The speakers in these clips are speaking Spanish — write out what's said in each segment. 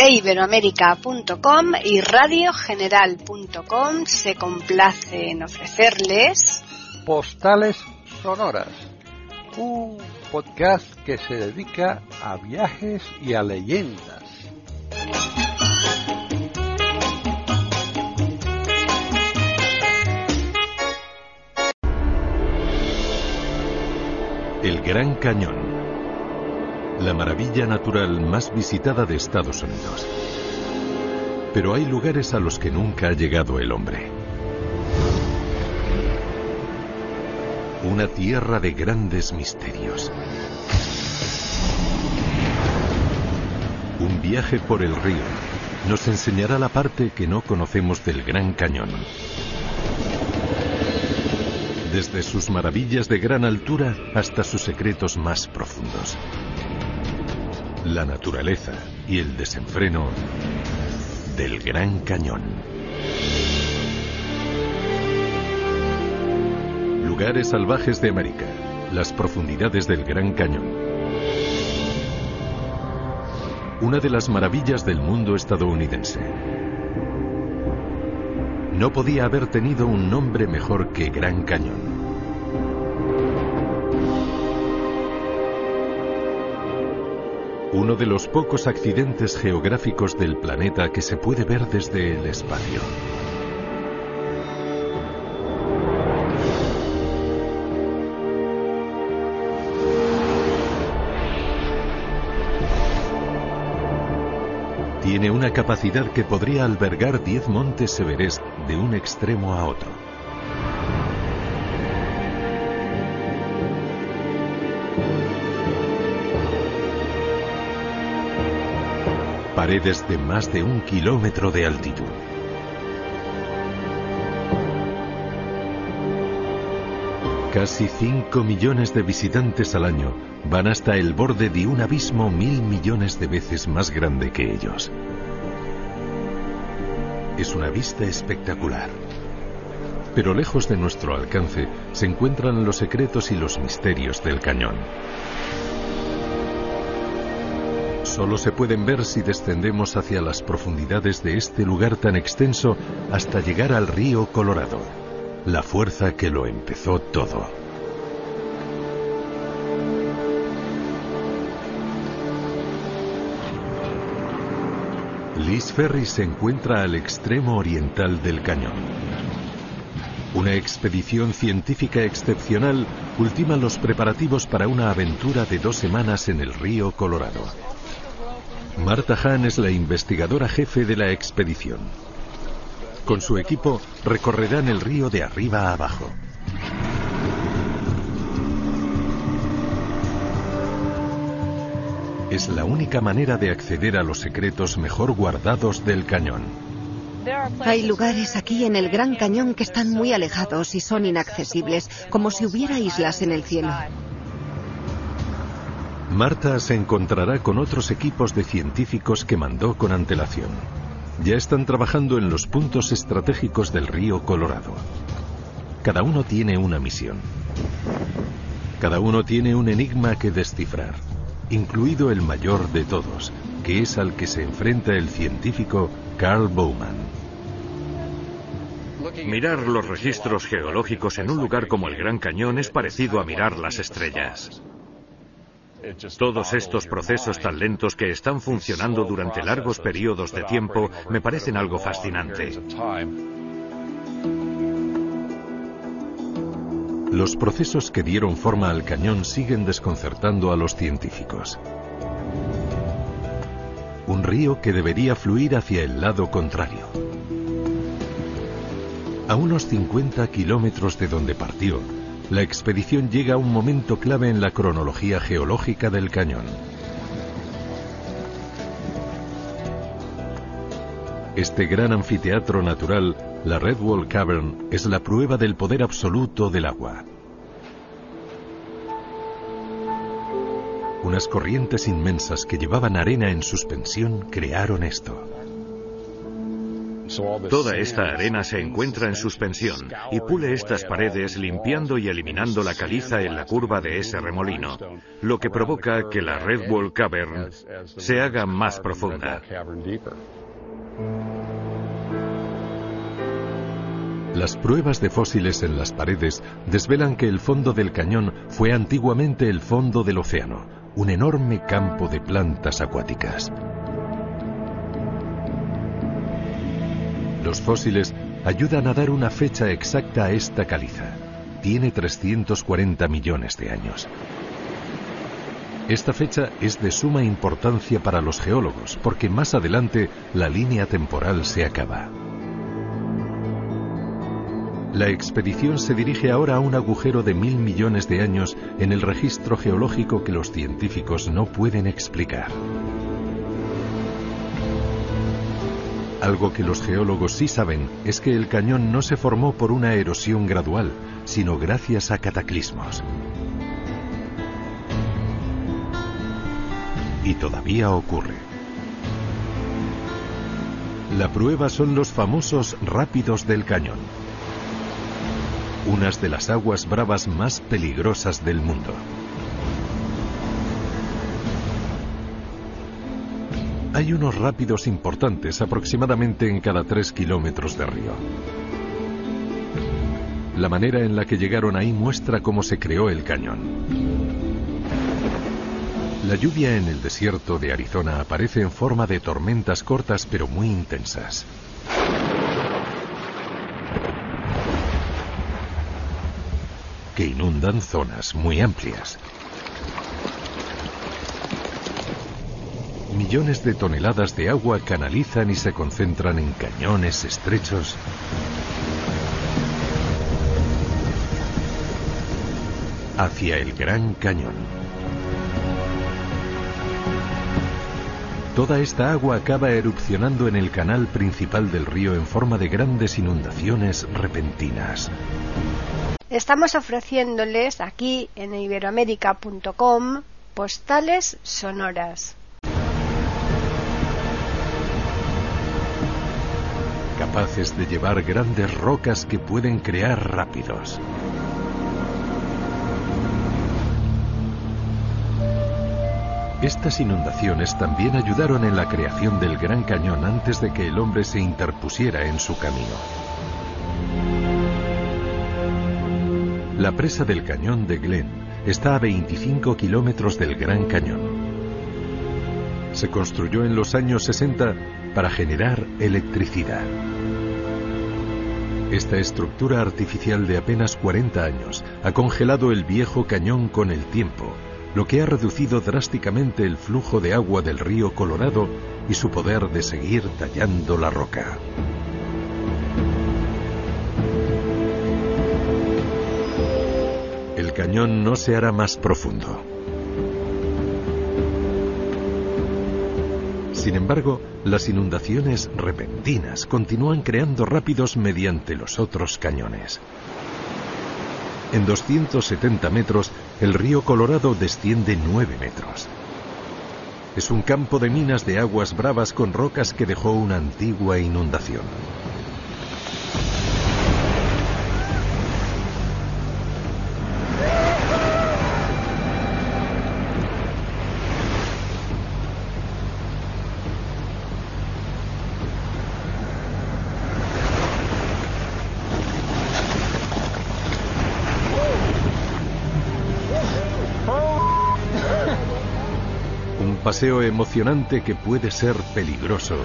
iberoamerica.com y radiogeneral.com se complace en ofrecerles Postales Sonoras, un podcast que se dedica a viajes y a leyendas. El Gran Cañón, la maravilla natural más visitada de Estados Unidos. Pero hay lugares a los que nunca ha llegado el hombre. Una tierra de grandes misterios. Un viaje por el río nos enseñará la parte que no conocemos del Gran Cañón. Desde sus maravillas de gran altura hasta sus secretos más profundos. La naturaleza y el desenfreno del Gran Cañón. Lugares salvajes de América, las profundidades del Gran Cañón. Una de las maravillas del mundo estadounidense. No podía haber tenido un nombre mejor que Gran Cañón. Uno de los pocos accidentes geográficos del planeta que se puede ver desde el espacio. Tiene una capacidad que podría albergar 10 montes Everest de un extremo a otro. Paredes de más de 1 kilómetro de altitud. Casi 5 millones de visitantes al año van hasta el borde de un abismo 1.000 millones de veces más grande que ellos. Es una vista espectacular. Pero lejos de nuestro alcance se encuentran los secretos y los misterios del cañón. Solo se pueden ver si descendemos hacia las profundidades de este lugar tan extenso hasta llegar al río Colorado, la fuerza que lo empezó todo. Lee's Ferry se encuentra al extremo oriental del cañón. Una expedición científica excepcional ultima los preparativos para una aventura de 2 semanas en el río Colorado. Martha Hahn es la investigadora jefe de la expedición. Con su equipo recorrerán el río de arriba a abajo. Es la única manera de acceder a los secretos mejor guardados del cañón. Hay lugares aquí en el Gran Cañón que están muy alejados y son inaccesibles, como si hubiera islas en el cielo. Martha se encontrará con otros equipos de científicos que mandó con antelación. Ya están trabajando en los puntos estratégicos del río Colorado. Cada uno tiene una misión. Cada uno tiene un enigma que descifrar, incluido el mayor de todos, que es al que se enfrenta el científico Carl Bowman. Mirar los registros geológicos en un lugar como el Gran Cañón es parecido a mirar las estrellas. Todos estos procesos tan lentos que están funcionando durante largos periodos de tiempo me parecen algo fascinante. Los procesos que dieron forma al cañón siguen desconcertando a los científicos. Un río que debería fluir hacia el lado contrario. A unos 50 kilómetros de donde partió, la expedición llega a un momento clave en la cronología geológica del cañón. Este gran anfiteatro natural, la Redwall Cavern, es la prueba del poder absoluto del agua. Unas corrientes inmensas que llevaban arena en suspensión crearon esto. Toda esta arena se encuentra en suspensión y pule estas paredes limpiando y eliminando la caliza en la curva de ese remolino, lo que provoca que la Redwall Cavern se haga más profunda. Las pruebas de fósiles en las paredes desvelan que el fondo del cañón fue antiguamente el fondo del océano, un enorme campo de plantas acuáticas. Los fósiles ayudan a dar una fecha exacta a esta caliza. Tiene 340 millones de años. Esta fecha es de suma importancia para los geólogos, porque más adelante la línea temporal se acaba. La expedición se dirige ahora a un agujero de 1.000 millones de años en el registro geológico que los científicos no pueden explicar. Algo que los geólogos sí saben es que el cañón no se formó por una erosión gradual, sino gracias a cataclismos. Y todavía ocurre. La prueba son los famosos rápidos del cañón, unas de las aguas bravas más peligrosas del mundo. Hay unos rápidos importantes aproximadamente en cada 3 kilómetros de río. La manera en la que llegaron ahí muestra cómo se creó el cañón. La lluvia en el desierto de Arizona aparece en forma de tormentas cortas pero muy intensas. Que inundan zonas muy amplias. Millones de toneladas de agua canalizan y se concentran en cañones estrechos hacia el Gran Cañón. Toda esta agua acaba erupcionando en el canal principal del río en forma de grandes inundaciones repentinas. Estamos ofreciéndoles aquí en iberoamerica.com postales sonoras. Capaces de llevar grandes rocas que pueden crear rápidos. Estas inundaciones también ayudaron en la creación del Gran Cañón antes de que el hombre se interpusiera en su camino. La presa del cañón de Glen está a 25 kilómetros del Gran Cañón. Se construyó en los años 60 para generar electricidad. Esta estructura artificial de apenas 40 años ha congelado el viejo cañón con el tiempo, lo que ha reducido drásticamente el flujo de agua del río Colorado y su poder de seguir tallando la roca. El cañón no se hará más profundo. Sin embargo, las inundaciones repentinas continúan creando rápidos mediante los otros cañones. En 270 metros, el río Colorado desciende 9 metros. Es un campo de minas de aguas bravas con rocas que dejó una antigua inundación. Paseo emocionante que puede ser peligroso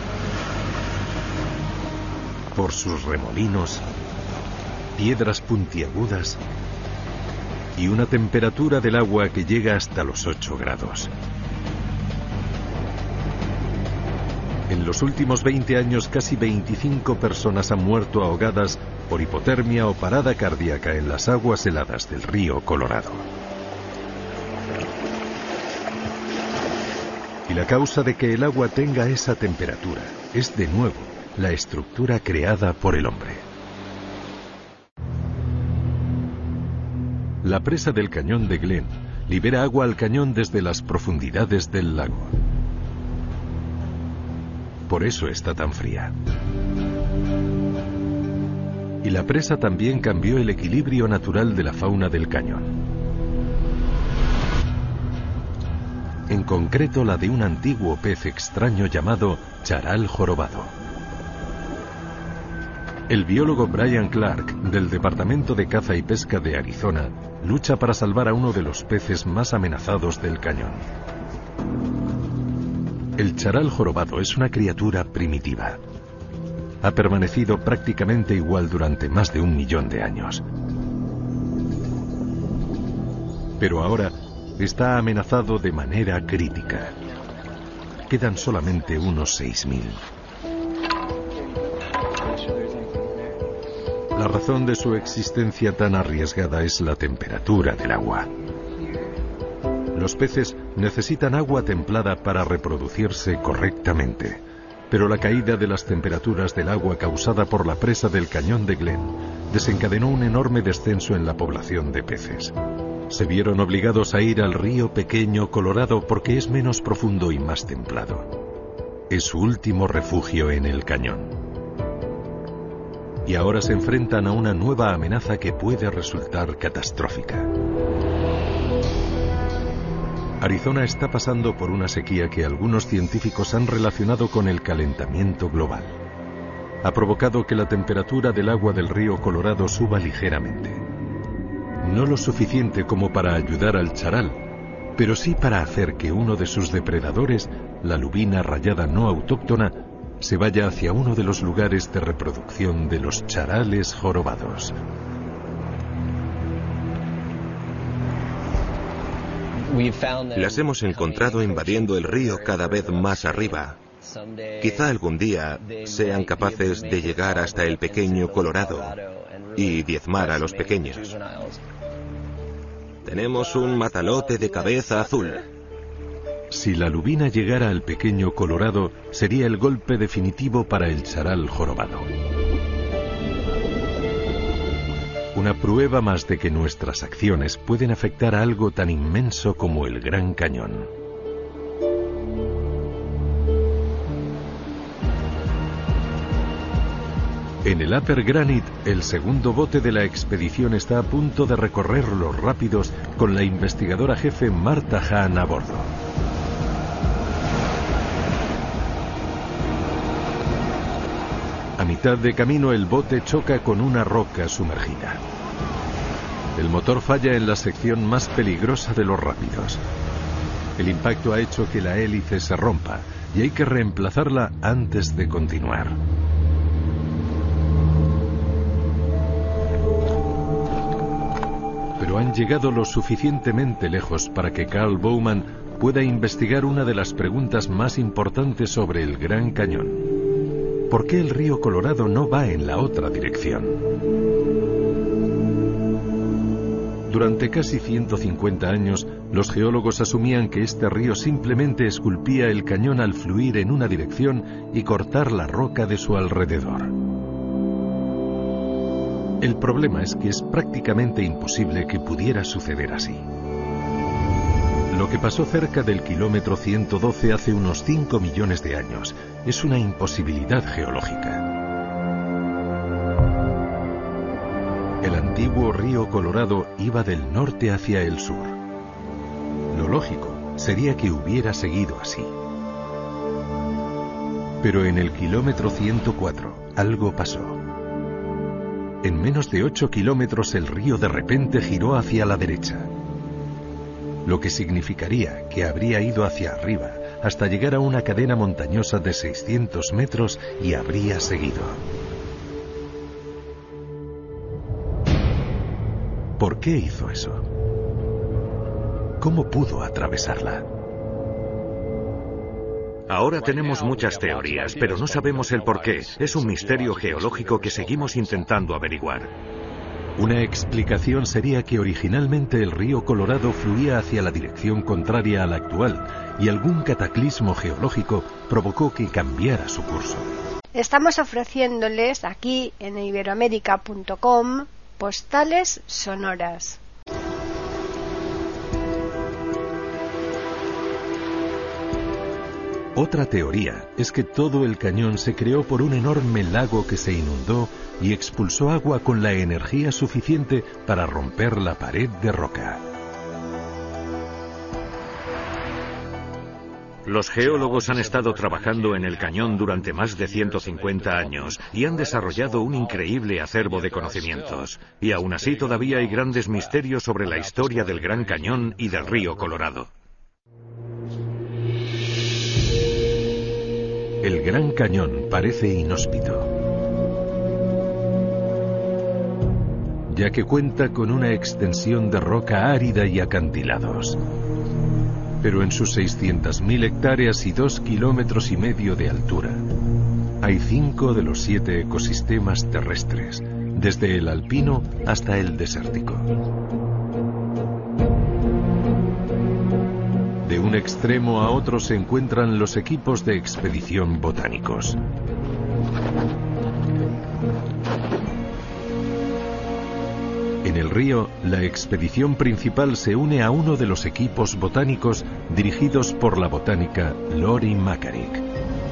por sus remolinos, piedras puntiagudas y una temperatura del agua que llega hasta los 8 grados. En los últimos 20 años, casi 25 personas han muerto ahogadas por hipotermia o parada cardíaca en las aguas heladas del río Colorado. Y la causa de que el agua tenga esa temperatura es, de nuevo, la estructura creada por el hombre. La presa del cañón de Glen libera agua al cañón desde las profundidades del lago. Por eso está tan fría. Y la presa también cambió el equilibrio natural de la fauna del cañón. En concreto la de un antiguo pez extraño llamado charal jorobado. El biólogo Brian Clark, del Departamento de Caza y Pesca de Arizona, lucha para salvar a uno de los peces más amenazados del cañón. El charal jorobado es una criatura primitiva. Ha permanecido prácticamente igual durante más de 1 millón de años. Pero ahora está amenazado de manera crítica. Quedan solamente unos 6.000. La razón de su existencia tan arriesgada es la temperatura del agua. Los peces necesitan agua templada para reproducirse correctamente, pero la caída de las temperaturas del agua causada por la presa del cañón de Glen desencadenó un enorme descenso en la población de peces. Se vieron obligados a ir al río Pequeño Colorado porque es menos profundo y más templado. Es su último refugio en el cañón. Y ahora se enfrentan a una nueva amenaza que puede resultar catastrófica. Arizona está pasando por una sequía que algunos científicos han relacionado con el calentamiento global. Ha provocado que la temperatura del agua del río Colorado suba ligeramente. No lo suficiente como para ayudar al charal, pero sí para hacer que uno de sus depredadores, la lubina rayada no autóctona, se vaya hacia uno de los lugares de reproducción de los charales jorobados. Las hemos encontrado invadiendo el río cada vez más arriba. Quizá algún día sean capaces de llegar hasta el Pequeño Colorado y diezmar a los pequeños. Tenemos un matalote de cabeza azul. Si la lubina llegara al Pequeño Colorado, sería el golpe definitivo para el charal jorobado. Una prueba más de que nuestras acciones pueden afectar a algo tan inmenso como el Gran Cañón. En el Upper Granite, el segundo bote de la expedición está a punto de recorrer los rápidos con la investigadora jefe Martha Hahn a bordo. A mitad de camino el bote choca con una roca sumergida. El motor falla en la sección más peligrosa de los rápidos. El impacto ha hecho que la hélice se rompa y hay que reemplazarla antes de continuar. Pero han llegado lo suficientemente lejos para que Carl Bowman pueda investigar una de las preguntas más importantes sobre el Gran Cañón. ¿Por qué el río Colorado no va en la otra dirección? Durante casi 150 años, los geólogos asumían que este río simplemente esculpía el cañón al fluir en una dirección y cortar la roca de su alrededor. El problema es que es prácticamente imposible que pudiera suceder así. Lo que pasó cerca del kilómetro 112 hace unos 5 millones de años es una imposibilidad geológica. El antiguo río Colorado iba del norte hacia el sur. Lo lógico sería que hubiera seguido así. Pero en el kilómetro 104 algo pasó. En menos de 8 kilómetros el río de repente giró hacia la derecha, lo que significaría que habría ido hacia arriba hasta llegar a una cadena montañosa de 600 metros y habría seguido. ¿Por qué hizo eso? ¿Cómo pudo atravesarla? Ahora tenemos muchas teorías, pero no sabemos el porqué. Es un misterio geológico que seguimos intentando averiguar. Una explicación sería que originalmente el río Colorado fluía hacia la dirección contraria a la actual y algún cataclismo geológico provocó que cambiara su curso. Estamos ofreciéndoles aquí en iberoamerica.com postales sonoras. Otra teoría es que todo el cañón se creó por un enorme lago que se inundó y expulsó agua con la energía suficiente para romper la pared de roca. Los geólogos han estado trabajando en el cañón durante más de 150 años y han desarrollado un increíble acervo de conocimientos. Y aún así todavía hay grandes misterios sobre la historia del Gran Cañón y del río Colorado. El Gran Cañón parece inhóspito, ya que cuenta con una extensión de roca árida y acantilados. Pero en sus 600.000 hectáreas y 2,5 kilómetros de altura, hay 5 de los 7 ecosistemas terrestres, desde el alpino hasta el desértico. De un extremo a otro se encuentran los equipos de expedición botánicos. En el río, la expedición principal se une a uno de los equipos botánicos dirigidos por la botánica Lori Macarick.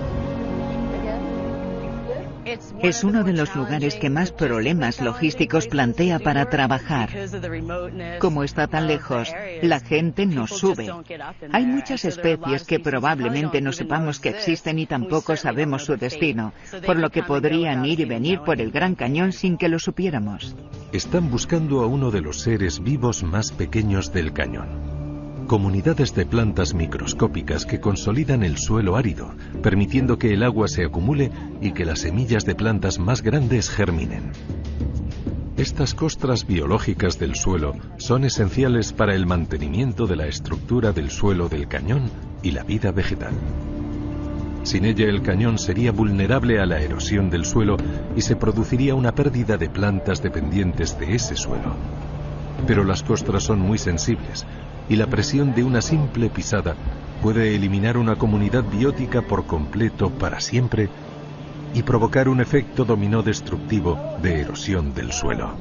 Es uno de los lugares que más problemas logísticos plantea para trabajar. Como está tan lejos, la gente no sube. Hay muchas especies que probablemente no sepamos que existen y tampoco sabemos su destino, por lo que podrían ir y venir por el Gran Cañón sin que lo supiéramos. Están buscando a uno de los seres vivos más pequeños del cañón. Comunidades de plantas microscópicas que consolidan el suelo árido, permitiendo que el agua se acumule y que las semillas de plantas más grandes germinen. Estas costras biológicas del suelo son esenciales para el mantenimiento de la estructura del suelo del cañón y la vida vegetal. Sin ella, el cañón sería vulnerable a la erosión del suelo y se produciría una pérdida de plantas dependientes de ese suelo. Pero las costras son muy sensibles, y la presión de una simple pisada puede eliminar una comunidad biótica por completo para siempre y provocar un efecto dominó destructivo de erosión del suelo.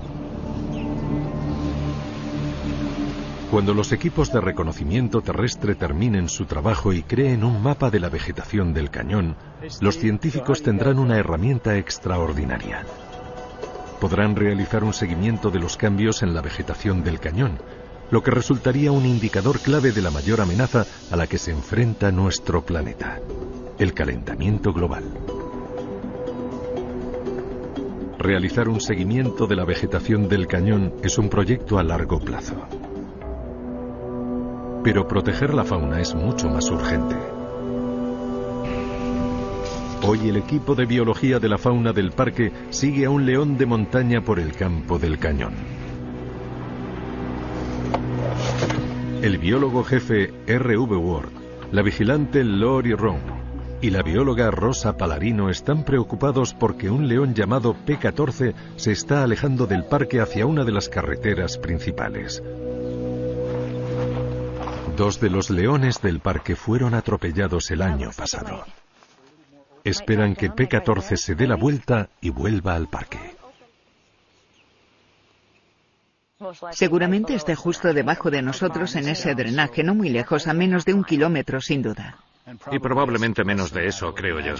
Cuando los equipos de reconocimiento terrestre terminen su trabajo y creen un mapa de la vegetación del cañón, los científicos tendrán una herramienta extraordinaria. Podrán realizar un seguimiento de los cambios en la vegetación del cañón, lo que resultaría un indicador clave de la mayor amenaza a la que se enfrenta nuestro planeta: el calentamiento global. Realizar un seguimiento de la vegetación del cañón es un proyecto a largo plazo. Pero proteger la fauna es mucho más urgente. Hoy el equipo de biología de la fauna del parque sigue a un león de montaña por el campo del cañón. El biólogo jefe R.V. Ward, la vigilante Lori Rohn y la bióloga Rosa Palarino están preocupados porque un león llamado P14 se está alejando del parque hacia una de las carreteras principales. 2 de los leones del parque fueron atropellados el año pasado. Esperan que P14 se dé la vuelta y vuelva al parque. Seguramente esté justo debajo de nosotros en ese drenaje, no muy lejos, a menos de 1 kilómetro sin duda. Y probablemente menos de eso, creo yo.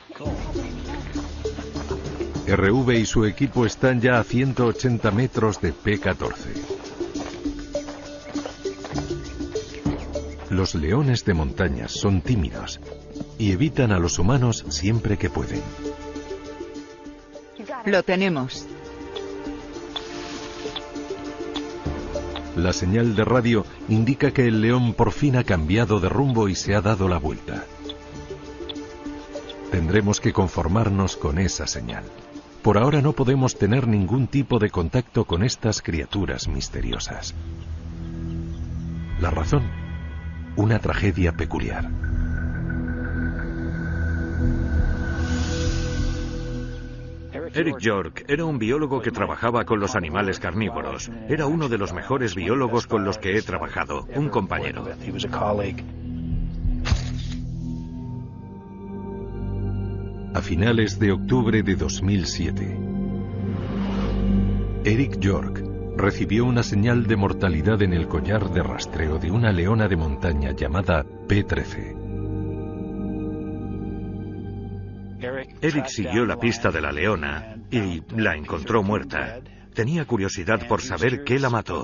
RV y su equipo están ya a 180 metros de P14. Los leones de montaña son tímidos y evitan a los humanos siempre que pueden. Lo tenemos. La señal de radio indica que el león por fin ha cambiado de rumbo y se ha dado la vuelta. Tendremos que conformarnos con esa señal. Por ahora no podemos tener ningún tipo de contacto con estas criaturas misteriosas. La razón: una tragedia peculiar. Eric York era un biólogo que trabajaba con los animales carnívoros. Era uno de los mejores biólogos con los que he trabajado, un compañero. A finales de octubre de 2007, Eric York recibió una señal de mortalidad en el collar de rastreo de una leona de montaña llamada P13. Eric siguió la pista de la leona y la encontró muerta. Tenía curiosidad por saber qué la mató.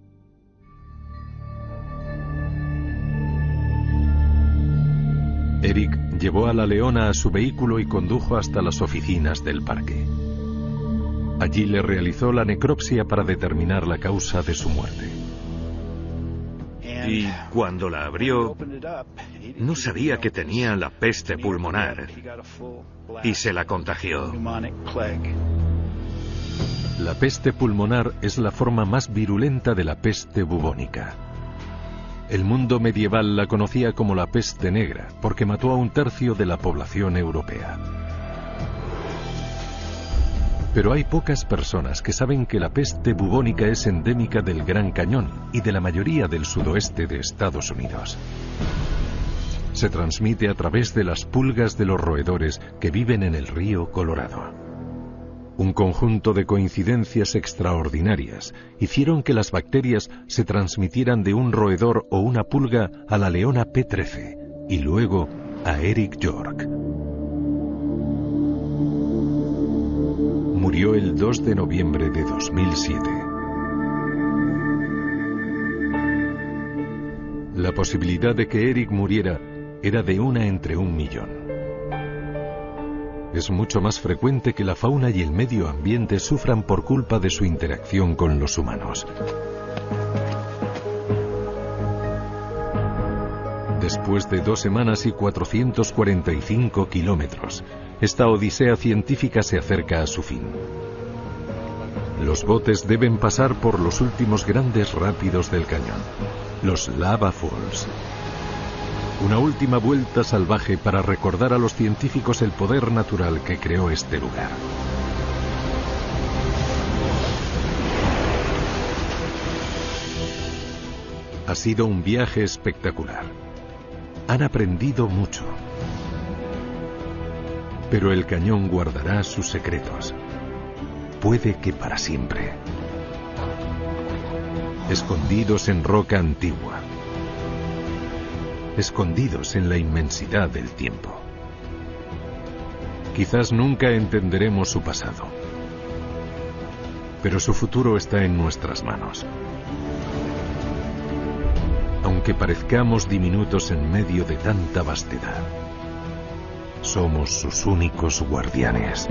Eric llevó a la leona a su vehículo y condujo hasta las oficinas del parque. Allí le realizó la necropsia para determinar la causa de su muerte. Y cuando la abrió, no sabía que tenía la peste pulmonar y se la contagió. La peste pulmonar es la forma más virulenta de la peste bubónica. El mundo medieval la conocía como la peste negra porque mató a 1/3 de la población europea. Pero hay pocas personas que saben que la peste bubónica es endémica del Gran Cañón y de la mayoría del sudoeste de Estados Unidos. Se transmite a través de las pulgas de los roedores que viven en el río Colorado. Un conjunto de coincidencias extraordinarias hicieron que las bacterias se transmitieran de un roedor o una pulga a la leona P13 y luego a Eric York. Murió el 2 de noviembre de 2007. La posibilidad de que Eric muriera era de 1 entre 1.000.000. Es mucho más frecuente que la fauna y el medio ambiente sufran por culpa de su interacción con los humanos. Después de 2 semanas y 445 kilómetros, esta odisea científica se acerca a su fin. Los botes deben pasar por los últimos grandes rápidos del cañón, los Lava Falls. Una última vuelta salvaje para recordar a los científicos el poder natural que creó este lugar. Ha sido un viaje espectacular. Han aprendido mucho. Pero el cañón guardará sus secretos. Puede que para siempre. Escondidos en roca antigua. Escondidos en la inmensidad del tiempo. Quizás nunca entenderemos su pasado, pero su futuro está en nuestras manos. Aunque parezcamos diminutos en medio de tanta vastedad, somos sus únicos guardianes.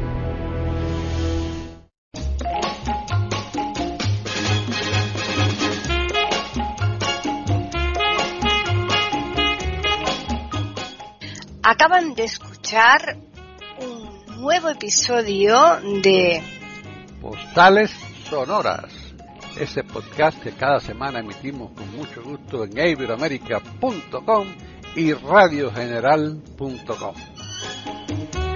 Acaban de escuchar un nuevo episodio de Postales Sonoras, ese podcast que cada semana emitimos con mucho gusto en iberoamerica.com y radiogeneral.com.